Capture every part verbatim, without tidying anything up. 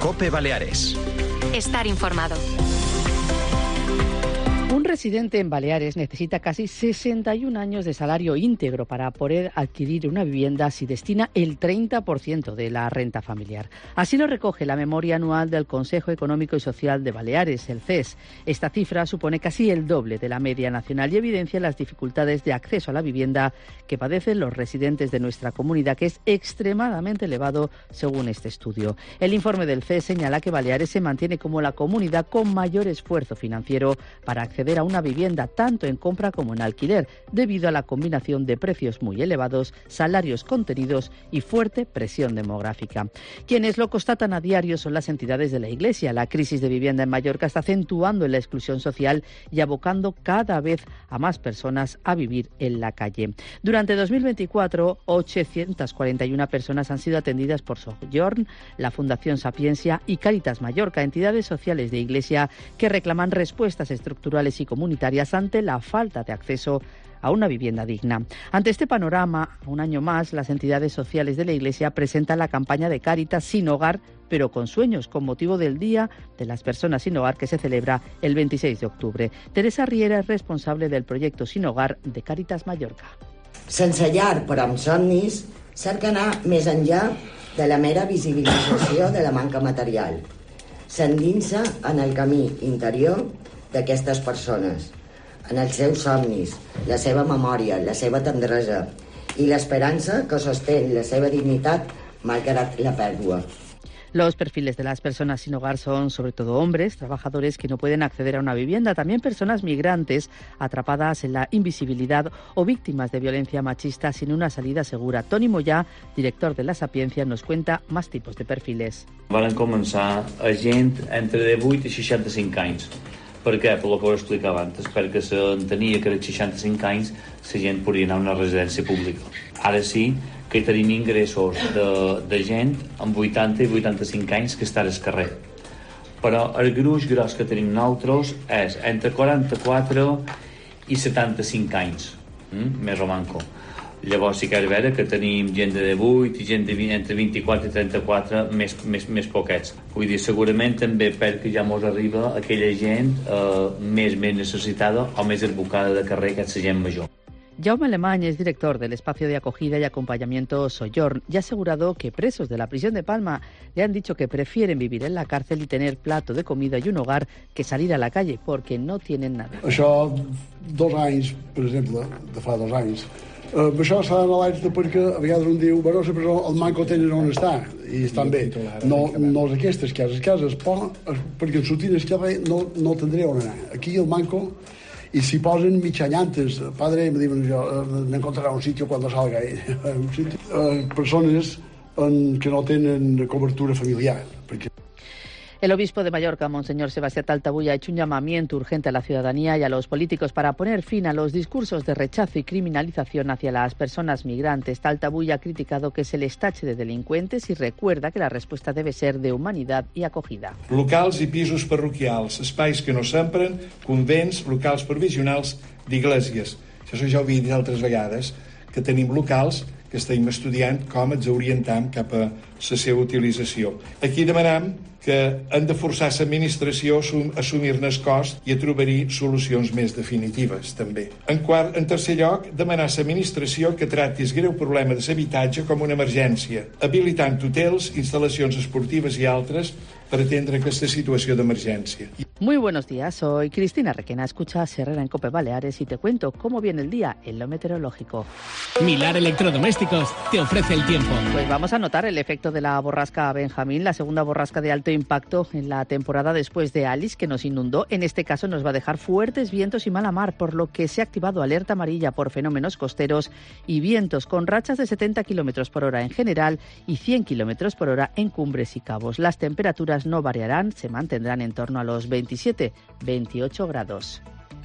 COPE Baleares. Estar informado. Un residente en Baleares necesita casi sesenta y un años de salario íntegro para poder adquirir una vivienda si destina el treinta por ciento de la renta familiar. Así lo recoge la memoria anual del Consejo Económico y Social de Baleares, el C E S. Esta cifra supone casi el doble de la media nacional y evidencia las dificultades de acceso a la vivienda que padecen los residentes de nuestra comunidad, que es extremadamente elevado según este estudio. El informe del C E S señala que Baleares se mantiene como la comunidad con mayor esfuerzo financiero para acceder a una vivienda tanto en compra como en alquiler, debido a la combinación de precios muy elevados, salarios contenidos y fuerte presión demográfica. Quienes lo constatan a diario son las entidades de la Iglesia. La crisis de vivienda en Mallorca está acentuando la exclusión social y abocando cada vez a más personas a vivir en la calle. Durante dos mil veinticuatro, ochocientas cuarenta y una personas han sido atendidas por Sojourn, la Fundación Sapiencia y Cáritas Mallorca, entidades sociales de Iglesia que reclaman respuestas estructurales y comunitarias ante la falta de acceso a una vivienda digna. Ante este panorama, un año más, las entidades sociales de la Iglesia presentan la campaña de Cáritas Sin Hogar, pero con sueños, con motivo del Día de las Personas Sin Hogar que se celebra el veintiséis de octubre. Teresa Riera es responsable del proyecto Sin Hogar de Cáritas Mallorca. Sense llar però amb somnis, cerca anar més enllà de la mera visibilització de la manca material. S'endinsa en el camí interior d'aquestes persones, en els seus somnis, la seva memòria, la seva tendresa i l'esperança que sostén la seva dignitat malgrat la pèrdua. Los perfiles de las personas sin hogar son sobre todo hombres, trabajadores que no pueden acceder a una vivienda, también personas migrantes atrapadas en la invisibilidad o víctimas de violencia machista sin una salida segura. Toni Moyà, director de la Sapiencia, nos cuenta más tipos de perfiles. Van començar a gent entre divuit i seixanta-cinc anys. Per què? Per el que ho explicava antes, perquè s'entenia que als seixanta-cinc anys la gent podia anar a una residència pública. Ara sí que tenim ingressos de, de gent amb vuitanta i vuitanta-cinc anys que està al carrer. Però el gruix gros que tenim nosaltres és entre quaranta-quatre i setanta-cinc anys, mm? més o manco. Llavors sí que és vera que tenim gent de divuit i gent de entre vint-i-quatre i trenta-quatre més, més, més poquets. Vull dir, segurament també perquè ja mos arriba aquella gent eh, més, més necessitada o més advocada de carrer, que és la gent major. Jaume Alemany es director del espacio de acogida y acompañamiento Sojourn y ha asegurado que presos de la prisión de Palma le han dicho que prefieren vivir en la cárcel y tener plato de comida y un hogar que salir a la calle porque no tienen nada. Això, dos anys, per exemple, de fa dos anys, eh, això està en l'aire perquè a vegades un diu, bueno, però el manco tenen on està i estan bé. No, no és aquestes cases, cases, però, perquè en sortint el carrer no, no tindré on anar. Aquí el manco. Y si posen mitjanantes, padre, me diuen jo, me encontrarà un sitio cuando salga, eh? un sitio, eh, persones en, que no tenen cobertura familiar. Perquè... El obispo de Mallorca, Monseñor Sebastián Taltabull, ha hecho un llamamiento urgente a la ciudadanía y a los políticos para poner fin a los discursos de rechazo y criminalización hacia las personas migrantes. Taltabull ha criticado que se les tache de delincuentes y recuerda que la respuesta debe ser de humanidad y acogida. Locals i pisos parroquials, espais que no s'empren, convents, locals provisionals d'iglesias. Això ja ho havia dit altres vegades, que tenim locals que estem estudiant com ens orientam cap a la seva utilització. Aquí demanam que han de forçar l'administració a assumir-ne el cost i a trobar-hi solucions més definitives, també. En, quart, en tercer lloc, demanar a l'administració que tracti el greu problema de l'habitatge com una emergència, habilitant hotels, instal·lacions esportives i altres per atendre aquesta situació d'emergència. Muy buenos días, soy Cristina Requena, escuchas Herrera en COPE Baleares y te cuento cómo viene el día en lo meteorológico. Milar Electrodomésticos te ofrece el tiempo. Pues vamos a notar el efecto de la borrasca Benjamín, la segunda borrasca de alto impacto en la temporada después de Alice, que nos inundó. En este caso nos va a dejar fuertes vientos y mala mar, por lo que se ha activado alerta amarilla por fenómenos costeros y vientos con rachas de setenta kilómetros por hora en general y cien kilómetros por hora en cumbres y cabos. Las temperaturas no variarán, se mantendrán en torno a los veintisiete veintiocho grados.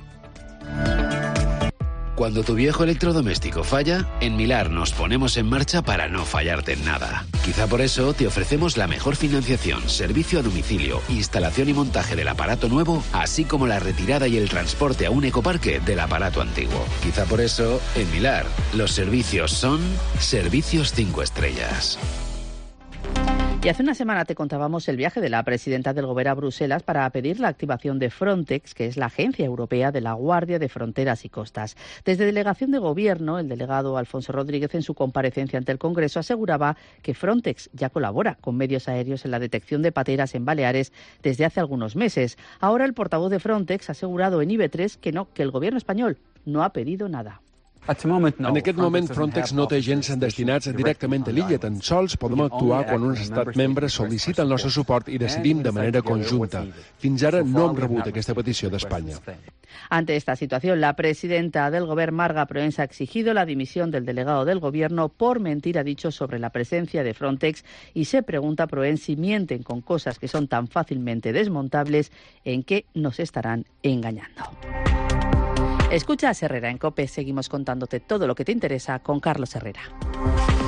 Cuando tu viejo electrodoméstico falla, en Milar nos ponemos en marcha para no fallarte en nada. Quizá por eso te ofrecemos la mejor financiación, servicio a domicilio, instalación y montaje del aparato nuevo, así como la retirada y el transporte a un ecoparque del aparato antiguo. Quizá por eso, en Milar, los servicios son servicios cinco estrellas. Y hace una semana te contábamos el viaje de la presidenta del Gobierno a Bruselas para pedir la activación de Frontex, que es la Agencia Europea de la Guardia de Fronteras y Costas. Desde Delegación de Gobierno, el delegado Alfonso Rodríguez, en su comparecencia ante el Congreso, aseguraba que Frontex ya colabora con medios aéreos en la detección de pateras en Baleares desde hace algunos meses. Ahora el portavoz de Frontex ha asegurado en I B tres que no, que el Gobierno español no ha pedido nada. En aquest moment, Frontex no té agents destinats directament a l'illa. Tan sols podem actuar quan un estat membre sol·licita el nostre suport i decidim de manera conjunta. Fins ara no hem rebut aquesta petició d'Espanya. Ante esta situación, la presidenta del Gobierno, Marga Proens, ha exigido la dimisión del delegado del Gobierno por mentir, ha dicho, sobre la presencia de Frontex, y se pregunta Proens si mienten con cosas que son tan fácilmente desmontables, ¿en qué nos estarán engañando? Escucha a Herrera en COPE. Seguimos contándote todo lo que te interesa con Carlos Herrera.